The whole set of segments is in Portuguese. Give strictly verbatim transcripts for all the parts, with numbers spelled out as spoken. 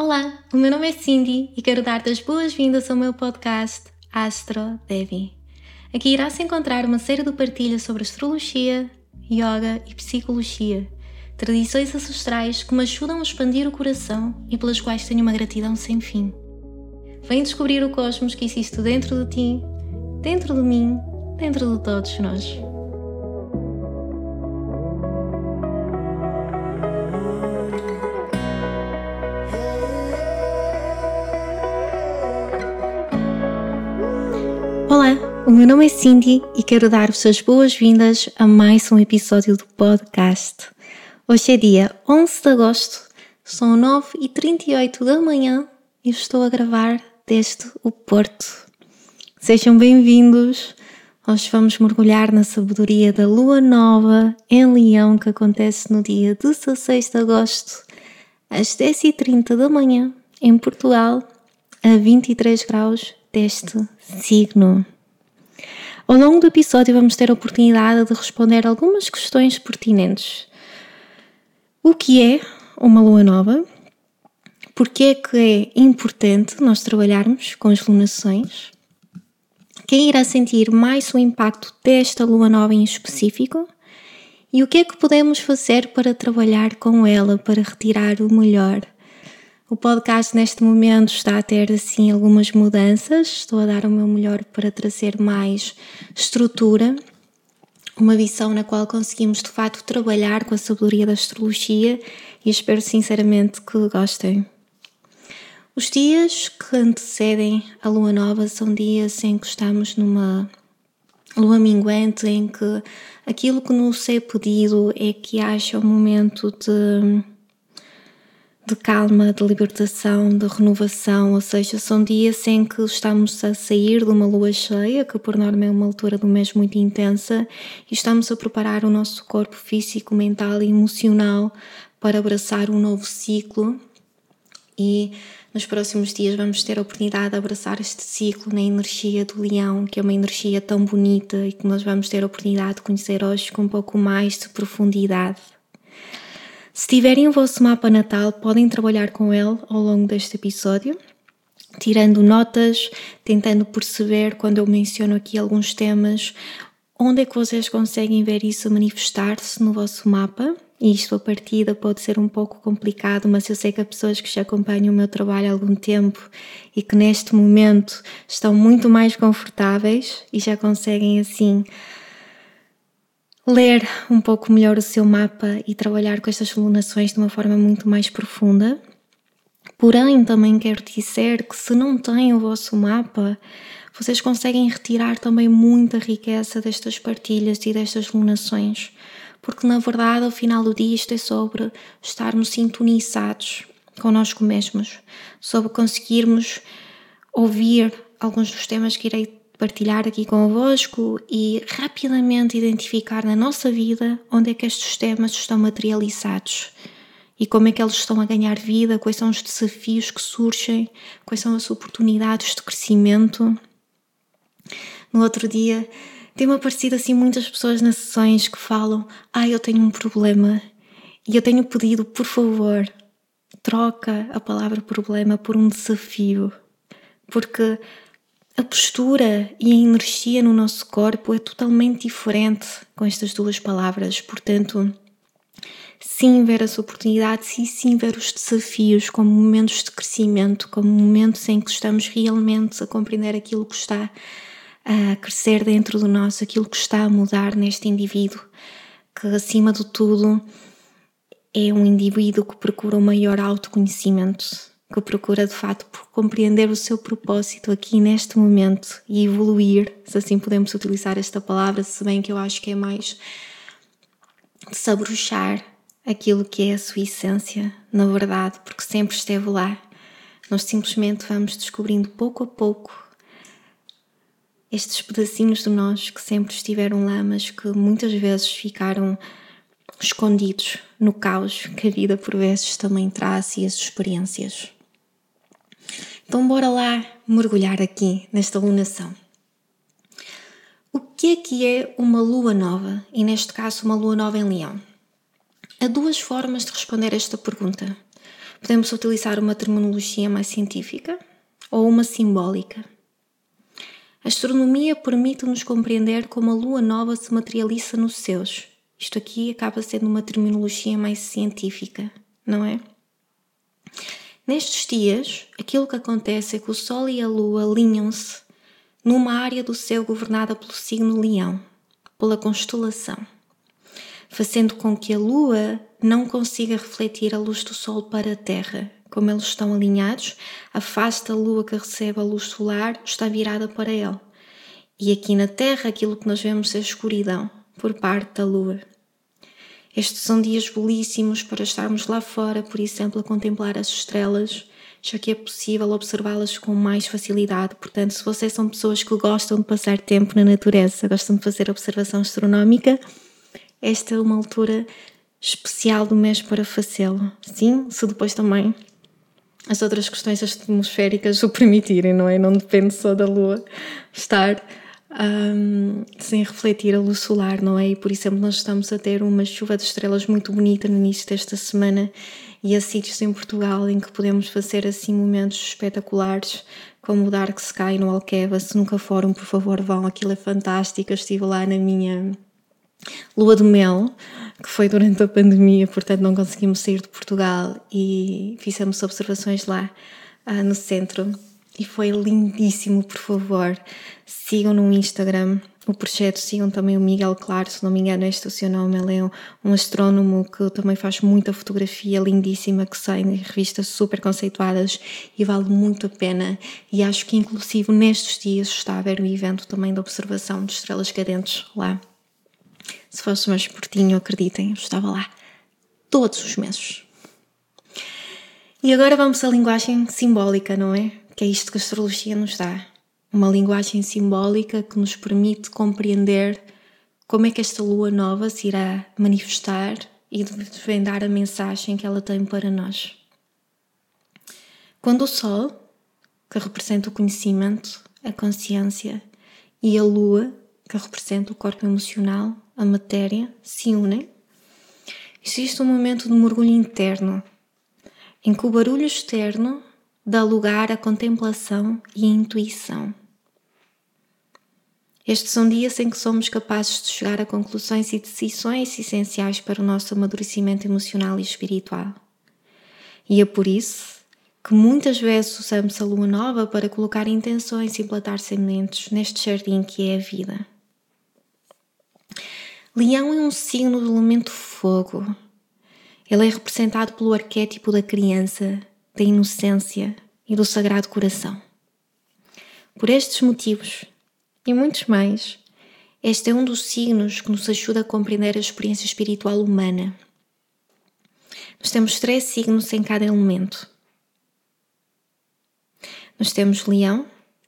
Olá, o meu nome é Cindy e quero dar-te as boas-vindas ao meu podcast Astro Devi. Aqui irás encontrar uma série de partilhas sobre astrologia, yoga e psicologia, tradições ancestrais que me ajudam a expandir o coração e pelas quais tenho uma gratidão sem fim. Vem descobrir o cosmos que existe dentro de ti, dentro de mim, dentro de todos nós. Olá, o meu nome é Cindy e quero dar-vos as boas-vindas a mais um episódio do podcast. Hoje é dia onze de agosto, são nove e trinta e oito da manhã e estou a gravar desde o Porto. Sejam bem-vindos! Hoje vamos mergulhar na sabedoria da Lua Nova em Leão, que acontece no dia dezasseis de agosto, às dez e trinta da manhã, em Portugal, a vinte e três graus deste signo. Ao longo do episódio vamos ter a oportunidade de responder algumas questões pertinentes. O que é uma lua nova? Porquê é que é importante nós trabalharmos com as lunações? Quem irá sentir mais o impacto desta lua nova em específico? E o que é que podemos fazer para trabalhar com ela, para retirar o melhor? O podcast neste momento está a ter assim algumas mudanças, estou a dar o meu melhor para trazer mais estrutura, uma visão na qual conseguimos de facto trabalhar com a sabedoria da astrologia e espero sinceramente que gostem. Os dias que antecedem a lua nova são dias em que estamos numa lua minguante, em que aquilo que nos é pedido é que haja um momento de... de calma, de libertação, de renovação, ou seja, são dias em que estamos a sair de uma lua cheia, que por norma é uma altura do mês muito intensa, e estamos a preparar o nosso corpo físico, mental e emocional para abraçar um novo ciclo. E nos próximos dias vamos ter a oportunidade de abraçar este ciclo na energia do leão, que é uma energia tão bonita e que nós vamos ter a oportunidade de conhecer hoje com um pouco mais de profundidade. Se tiverem o vosso mapa natal, podem trabalhar com ele ao longo deste episódio, tirando notas, tentando perceber, quando eu menciono aqui alguns temas, onde é que vocês conseguem ver isso manifestar-se no vosso mapa. E isto a partida pode ser um pouco complicado, mas eu sei que há pessoas que já acompanham o meu trabalho há algum tempo e que neste momento estão muito mais confortáveis e já conseguem assim ler um pouco melhor o seu mapa e trabalhar com estas lunações de uma forma muito mais profunda. Porém, também quero dizer que se não têm o vosso mapa, vocês conseguem retirar também muita riqueza destas partilhas e destas lunações, porque na verdade ao final do dia isto é sobre estarmos sintonizados connosco mesmos, sobre conseguirmos ouvir alguns dos temas que irei partilhar aqui convosco e rapidamente identificar na nossa vida onde é que estes temas estão materializados e como é que eles estão a ganhar vida, quais são os desafios que surgem, quais são as oportunidades de crescimento. No outro dia tem-me aparecido assim muitas pessoas nas sessões que falam: ah, eu tenho um problema e eu tenho pedido, por favor, troca a palavra problema por um desafio, porque a postura e a energia no nosso corpo é totalmente diferente com estas duas palavras. Portanto, sim ver as oportunidades e sim ver os desafios como momentos de crescimento, como momentos em que estamos realmente a compreender aquilo que está a crescer dentro de nós, aquilo que está a mudar neste indivíduo, que acima de tudo é um indivíduo que procura um maior autoconhecimento, que procura de facto por compreender o seu propósito aqui neste momento e evoluir, se assim podemos utilizar esta palavra, se bem que eu acho que é mais desabrochar aquilo que é a sua essência, na verdade, porque sempre esteve lá. Nós simplesmente vamos descobrindo pouco a pouco estes pedacinhos de nós que sempre estiveram lá, mas que muitas vezes ficaram escondidos no caos que a vida por vezes também traz e as experiências. Então bora lá mergulhar aqui nesta lunação. O que é que é uma lua nova? E neste caso uma lua nova em Leão. Há duas formas de responder esta pergunta. Podemos utilizar uma terminologia mais científica ou uma simbólica. A astronomia permite-nos compreender como a lua nova se materializa nos céus. Isto aqui acaba sendo uma terminologia mais científica, não é? Nestes dias, aquilo que acontece é que o Sol e a Lua alinham-se numa área do céu governada pelo signo Leão, pela constelação, fazendo com que a Lua não consiga refletir a luz do Sol para a Terra. Como eles estão alinhados, a face da Lua que recebe a luz solar está virada para ele. E aqui na Terra aquilo que nós vemos é a escuridão por parte da Lua. Estes são dias belíssimos para estarmos lá fora, por exemplo, a contemplar as estrelas, já que é possível observá-las com mais facilidade. Portanto, se vocês são pessoas que gostam de passar tempo na natureza, gostam de fazer observação astronómica, esta é uma altura especial do mês para fazê-lo. Sim, se depois também as outras questões atmosféricas o permitirem, não é? Não depende só da Lua estar um, sem refletir a luz solar, não é? E por exemplo nós estamos a ter uma chuva de estrelas muito bonita no início desta semana e há sítios em Portugal em que podemos fazer assim momentos espetaculares, como o Dark Sky no Alqueva. Se nunca foram, por favor vão, aquilo é fantástico. Eu estive lá na minha lua de mel, que foi durante a pandemia, portanto não conseguimos sair de Portugal e fizemos observações lá uh, no centro e foi lindíssimo. Por favor, sigam no Instagram o projeto, sigam também o Miguel Claro, se não me engano este é o seu nome. Ele é um, um astrónomo que também faz muita fotografia lindíssima, que sai em revistas super conceituadas e vale muito a pena. E acho que inclusive nestes dias está a haver um evento também de observação de estrelas cadentes lá. Se fosse mais pertinho, acreditem, eu estava lá todos os meses. E agora vamos à linguagem simbólica, não é? Que é isto que a astrologia nos dá. Uma linguagem simbólica que nos permite compreender como é que esta lua nova se irá manifestar e desvendar a mensagem que ela tem para nós. Quando o Sol, que representa o conhecimento, a consciência, e a Lua, que representa o corpo emocional, a matéria, se unem, existe um momento de mergulho interno, em que o barulho externo dá lugar à contemplação e à intuição. Estes são dias em que somos capazes de chegar a conclusões e decisões essenciais para o nosso amadurecimento emocional e espiritual. E é por isso que muitas vezes usamos a lua nova para colocar intenções e plantar sementes neste jardim que é a vida. Leão é um signo do elemento fogo. Ele é representado pelo arquétipo da criança, da inocência e do sagrado coração. Por estes motivos, e muitos mais, este é um dos signos que nos ajuda a compreender a experiência espiritual humana. Nós temos três signos em cada elemento. Nós temos Leão,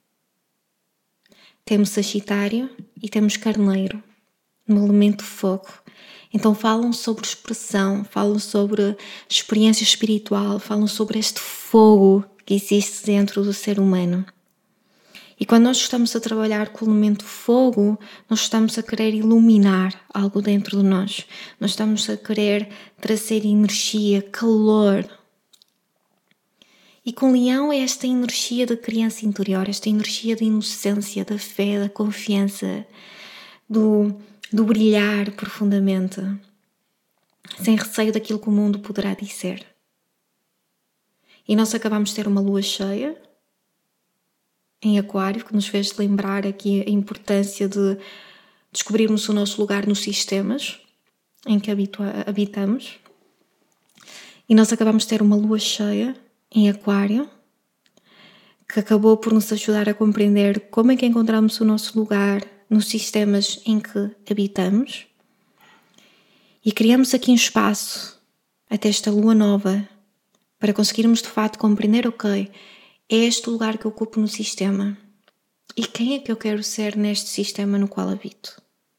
temos Sagitário e temos Carneiro, no elemento fogo. Então falam sobre expressão, falam sobre experiência espiritual, falam sobre este fogo que existe dentro do ser humano. E quando nós estamos a trabalhar com o elemento fogo, nós estamos a querer iluminar algo dentro de nós. Nós estamos a querer trazer energia, calor. E com Leão é esta energia da criança interior, esta energia da inocência, da fé, da confiança, do... do brilhar profundamente, sem receio daquilo que o mundo poderá dizer. E nós acabamos de ter uma lua cheia em Aquário, que nos fez lembrar aqui a importância de descobrirmos o nosso lugar nos sistemas em que habitamos. E nós acabamos de ter uma lua cheia em Aquário, que acabou por nos ajudar a compreender como é que encontramos o nosso lugar nos sistemas em que habitamos, e criamos aqui um espaço até esta lua nova para conseguirmos de fato compreender, ok, é este o lugar que eu ocupo no sistema e quem é que eu quero ser neste sistema no qual habito.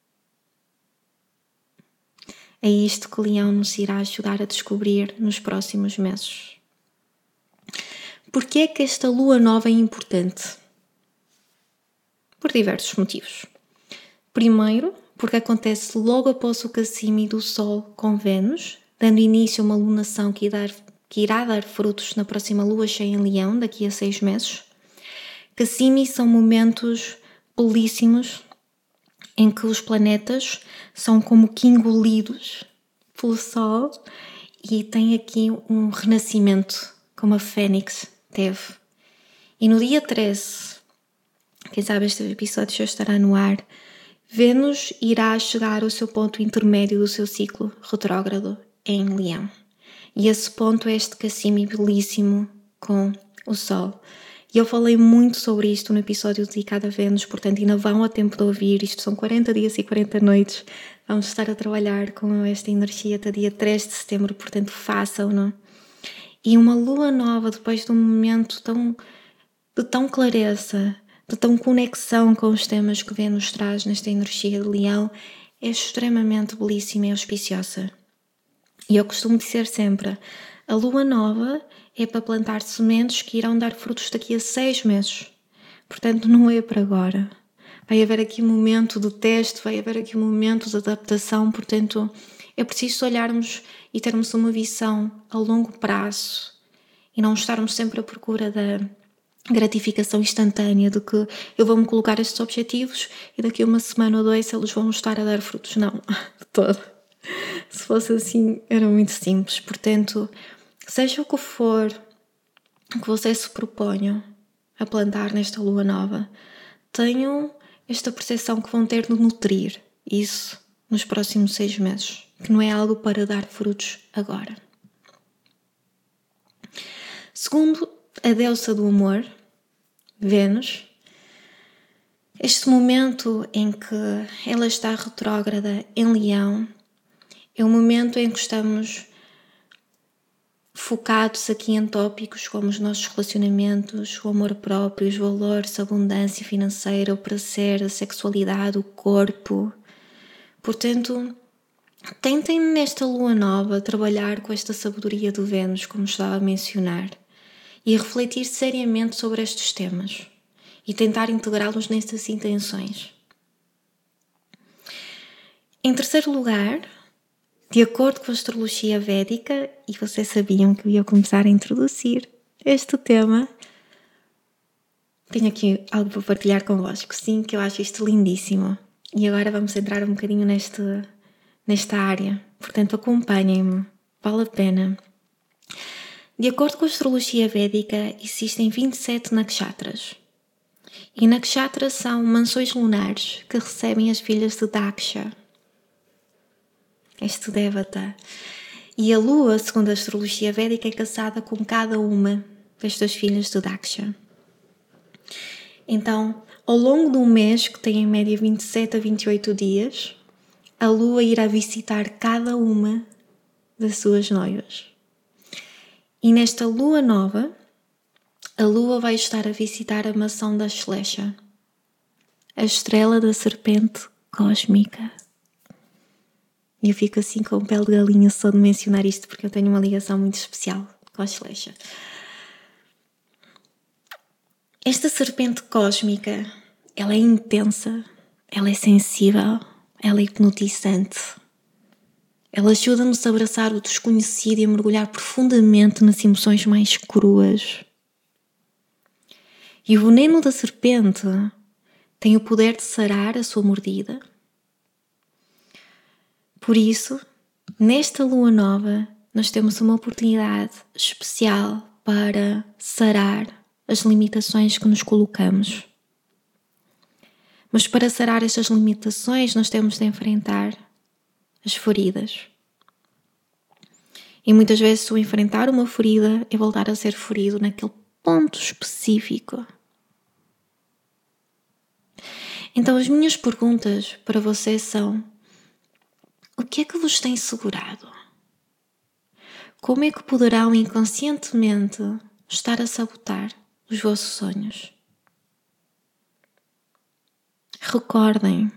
É isto que Leão nos irá ajudar a descobrir nos próximos meses. Porquê é que esta lua nova é importante? Por diversos motivos. Primeiro, porque acontece logo após o casime do Sol com Vênus, dando início a uma lunação que irá que irá dar frutos na próxima lua cheia em Leão, daqui a seis meses. Cassimi são momentos belíssimos em que os planetas são como que engolidos pelo Sol e tem aqui um renascimento, como a Fênix teve. E no dia treze, quem sabe este episódio já estará no ar, Vênus irá chegar ao seu ponto intermédio do seu ciclo retrógrado em Leão. E esse ponto é este Cassimi belíssimo com o Sol. E eu falei muito sobre isto no episódio dedicado a Vênus, portanto ainda vão a tempo de ouvir. Isto são quarenta dias e quarenta noites. Vamos estar a trabalhar com esta energia até dia três de setembro, portanto façam-no. E uma lua nova, depois de um momento tão, de tão clareza, de tão conexão com os temas que Vênus traz nesta energia de Leão, é extremamente belíssima e auspiciosa. E eu costumo dizer sempre, a lua nova é para plantar sementes que irão dar frutos daqui a seis meses. Portanto, não é para agora. Vai haver aqui um momento de teste, vai haver aqui um momento de adaptação. Portanto, é preciso olharmos e termos uma visão a longo prazo e não estarmos sempre à procura da gratificação instantânea de que eu vou-me colocar estes objetivos e daqui a uma semana ou dois eles vão estar a dar frutos. Não, de todo. Se fosse assim, era muito simples. Portanto, seja o que for que vocês se proponham a plantar nesta lua nova, tenham esta percepção que vão ter de nutrir isso nos próximos seis meses, que não é algo para dar frutos agora. Segundo a deusa do amor, Vênus, este momento em que ela está retrógrada em Leão é um momento em que estamos focados aqui em tópicos como os nossos relacionamentos, o amor próprio, os valores, a abundância financeira, o prazer, a sexualidade, o corpo. Portanto, tentem nesta lua nova trabalhar com esta sabedoria do Vênus, como estava a mencionar, e refletir seriamente sobre estes temas e tentar integrá-los nestas intenções. Em terceiro lugar, de acordo com a astrologia védica, e vocês sabiam que eu ia começar a introduzir este tema, tenho aqui algo para partilhar convosco, sim, que eu acho isto lindíssimo. E agora vamos entrar um bocadinho neste, nesta área, portanto acompanhem-me, vale a pena. De acordo com a astrologia védica, existem vinte e sete nakshatras. E nakshatras são mansões lunares que recebem as filhas de Daksha, este Devata. E a lua, segundo a astrologia védica, é casada com cada uma destas filhas de Daksha. Então, ao longo de um mês, que tem em média vinte e sete a vinte e oito dias, a lua irá visitar cada uma das suas noivas. E nesta lua nova, a lua vai estar a visitar a maçã da Shlesha, a estrela da serpente cósmica. E eu fico assim com pele de galinha só de mencionar isto, porque eu tenho uma ligação muito especial com a Shlesha. Esta serpente cósmica, ela é intensa, ela é sensível, ela é hipnotizante. Ela ajuda-nos a abraçar o desconhecido e a mergulhar profundamente nas emoções mais cruas. E o veneno da serpente tem o poder de sarar a sua mordida. Por isso, nesta lua nova, nós temos uma oportunidade especial para sarar as limitações que nos colocamos. Mas para sarar estas limitações, nós temos de enfrentar as feridas. E muitas vezes o enfrentar uma ferida é voltar a ser ferido naquele ponto específico. Então as minhas perguntas para vocês são: o que é que vos tem segurado? Como é que poderão inconscientemente estar a sabotar os vossos sonhos? Recordem,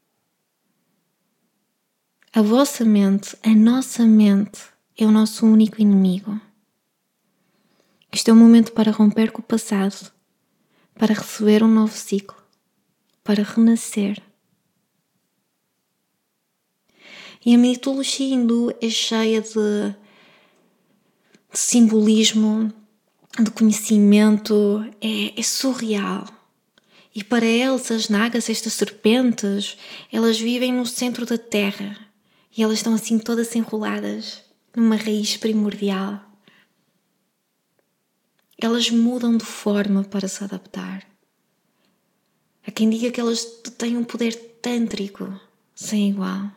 a vossa mente, a nossa mente é o nosso único inimigo. Este é o momento para romper com o passado, para receber um novo ciclo, para renascer. E a mitologia hindu é cheia de de simbolismo, de conhecimento, é, é surreal. E para eles, as nagas, estas serpentes, elas vivem no centro da terra e elas estão assim todas enroladas numa raiz primordial. Elas mudam de forma para se adaptar. Há quem diga que elas têm um poder tântrico sem igual.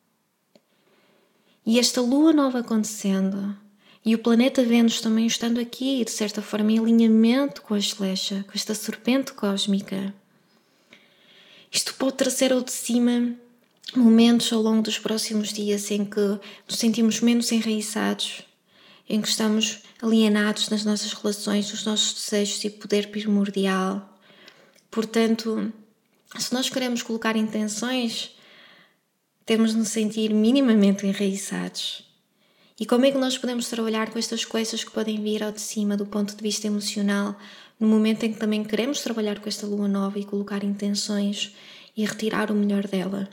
E esta lua nova acontecendo, e o planeta Vênus também estando aqui, de certa forma, em alinhamento com a Shlecha, com esta serpente cósmica. Isto pode trazer ao de cima momentos ao longo dos próximos dias em que nos sentimos menos enraizados, em que estamos alienados nas nossas relações, nos nossos desejos e poder primordial. Portanto, se nós queremos colocar intenções, temos de nos sentir minimamente enraizados. E como é que nós podemos trabalhar com estas coisas que podem vir ao de cima do ponto de vista emocional, no momento em que também queremos trabalhar com esta lua nova e colocar intenções e retirar o melhor dela?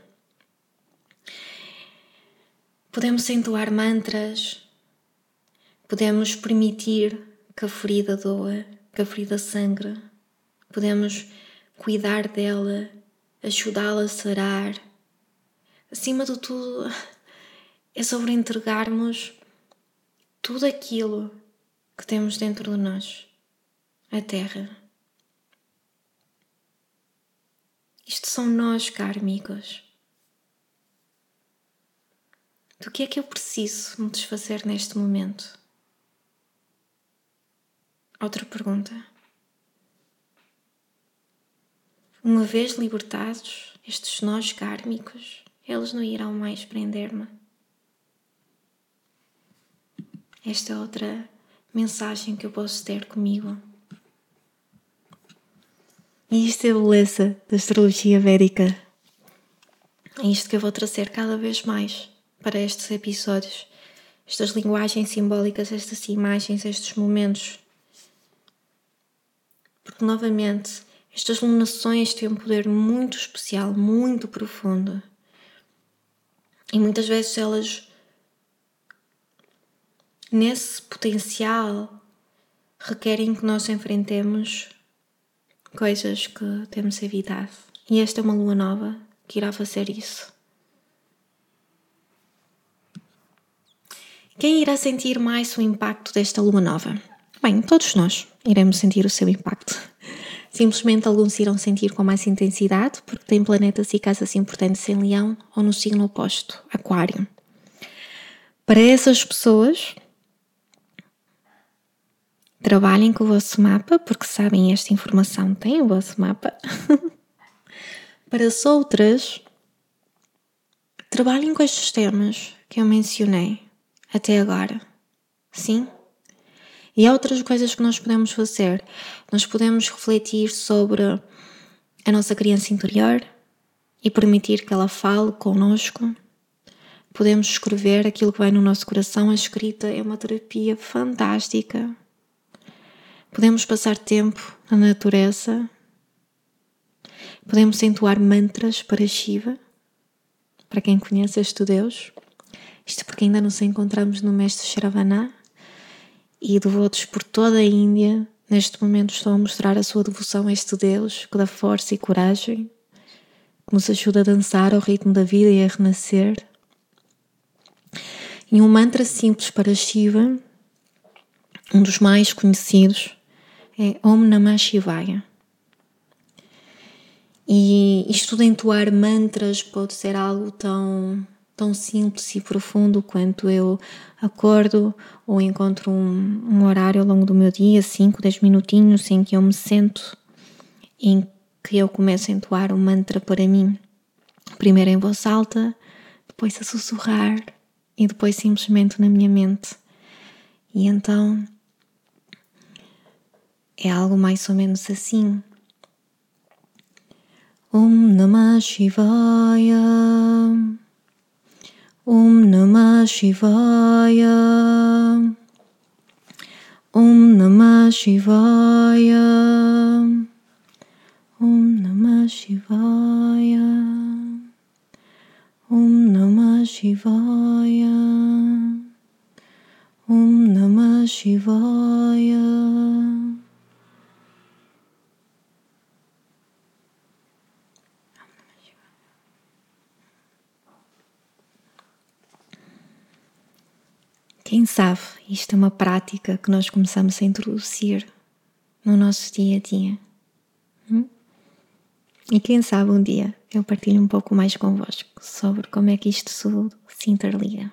Podemos entoar mantras, podemos permitir que a ferida doa, que a ferida sangre, podemos cuidar dela, ajudá-la a sarar. Acima de tudo, é sobre entregarmos tudo aquilo que temos dentro de nós, a Terra. Isto são nós kármicos. Do que é que eu preciso me desfazer neste momento? Outra pergunta. Uma vez libertados, estes nós kármicos, eles não irão mais prender-me. Esta é outra mensagem que eu posso ter comigo. E isto é a beleza da astrologia védica. É isto que eu vou trazer cada vez mais para estes episódios. Estas linguagens simbólicas, estas imagens, estes momentos. Porque, novamente, estas lunações têm um poder muito especial, muito profundo. E muitas vezes elas, nesse potencial, requerem que nós enfrentemos coisas que temos evitado. E esta é uma lua nova que irá fazer isso. Quem irá sentir mais o impacto desta lua nova? Bem, todos nós iremos sentir o seu impacto. Simplesmente alguns irão sentir com mais intensidade, porque têm planetas e casas importantes em Leão ou no signo oposto, Aquário. Para essas pessoas, trabalhem com o vosso mapa, porque sabem esta informação, têm o vosso mapa. Para as outras, trabalhem com estes temas que eu mencionei até agora. Sim? E há outras coisas que nós podemos fazer. Nós podemos refletir sobre a nossa criança interior e permitir que ela fale connosco. Podemos escrever aquilo que vai no nosso coração. A escrita é uma terapia fantástica. Podemos passar tempo na natureza. Podemos entoar mantras para Shiva, para quem conhece este Deus. Isto porque ainda nos encontramos no Mestre Shravana. E devotos por toda a Índia, neste momento estão a mostrar a sua devoção a este Deus que dá força e coragem, que nos ajuda a dançar ao ritmo da vida e a renascer. E um mantra simples para Shiva, um dos mais conhecidos, é Om Namah Shivaya. E isto de entoar mantras pode ser algo tão... tão simples e profundo quanto eu acordo ou encontro um, um horário ao longo do meu dia, cinco, dez minutinhos, em que eu me sento, em que eu começo a entoar um mantra para mim. Primeiro em voz alta, depois a sussurrar e depois simplesmente na minha mente. E então é algo mais ou menos assim. Om Namah Shivaya. Om Namah Shivaya. Om Namah Shivaya. Om Namah Shivaya. Om Namah Shivaya. Om Namah Namah Shivaya. Quem sabe, isto é uma prática que nós começamos a introduzir no nosso dia a dia. Hum? E quem sabe um dia eu partilho um pouco mais convosco sobre como é que isto se interliga.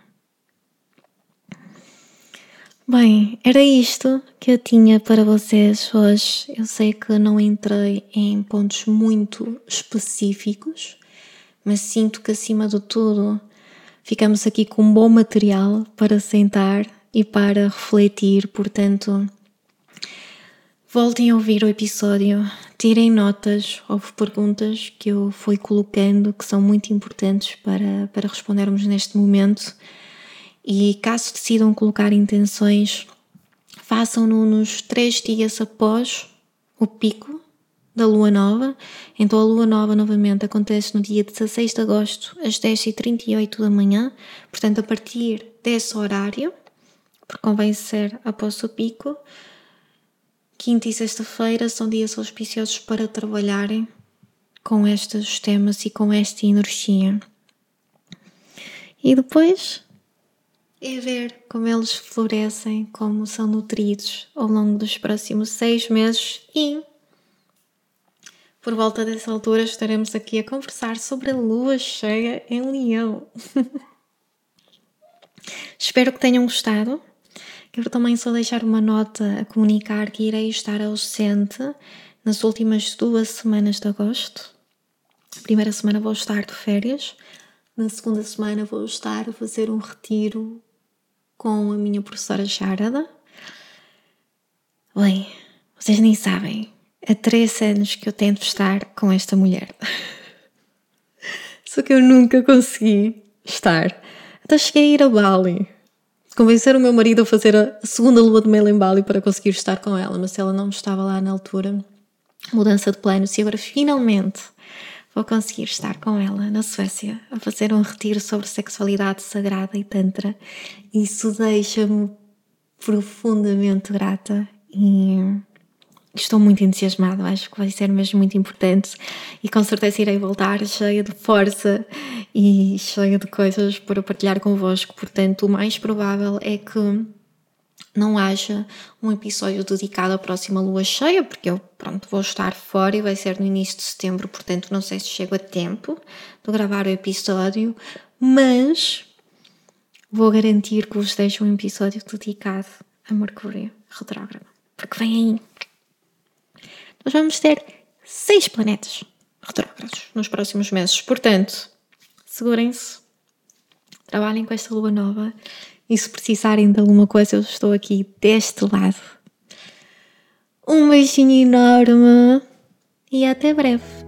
Bem, era isto que eu tinha para vocês hoje. Eu sei que não entrei em pontos muito específicos, mas sinto que acima de tudo ficamos aqui com um bom material para sentar e para refletir. Portanto, voltem a ouvir o episódio, tirem notas, houve perguntas que eu fui colocando que são muito importantes para, para respondermos neste momento. E caso decidam colocar intenções, façam-no nos três dias após o pico da lua nova. Então a lua nova novamente acontece no dia dezasseis de agosto às dez e trinta e oito da manhã, portanto a partir desse horário, porque convém ser após o pico. Quinta e sexta-feira são dias auspiciosos para trabalharem com estes temas e com esta energia. E depois é ver como eles florescem, como são nutridos ao longo dos próximos seis meses e por volta dessa altura estaremos aqui a conversar sobre a lua cheia em Leão. Espero que tenham gostado. Quero também só deixar uma nota a comunicar que irei estar ausente nas últimas duas semanas de agosto. A primeira semana vou estar de férias. Na segunda semana vou estar a fazer um retiro com a minha professora Sharada. Bem, vocês nem sabem, há três anos que eu tento estar com esta mulher. Só que eu nunca consegui estar. Até cheguei a ir a Bali. Convencer o meu marido a fazer a segunda lua de mel em Bali para conseguir estar com ela, mas ela não estava lá na altura. Mudança de planos e agora finalmente vou conseguir estar com ela na Suécia a fazer um retiro sobre sexualidade sagrada e tantra. Isso deixa-me profundamente grata e estou muito entusiasmada. Acho que vai ser mesmo muito importante e com certeza irei voltar cheia de força e cheia de coisas para partilhar convosco. Portanto, o mais provável é que não haja um episódio dedicado à próxima lua cheia, porque eu pronto, vou estar fora e vai ser no início de setembro, portanto não sei se chego a tempo de gravar o episódio, mas vou garantir que vos deixo um episódio dedicado a Mercúrio retrógrado, porque vem aí. Nós vamos ter seis planetas retrógrados nos próximos meses, portanto segurem-se, trabalhem com esta lua nova. E se precisarem de alguma coisa, eu estou aqui deste lado. Um beijinho enorme e até breve.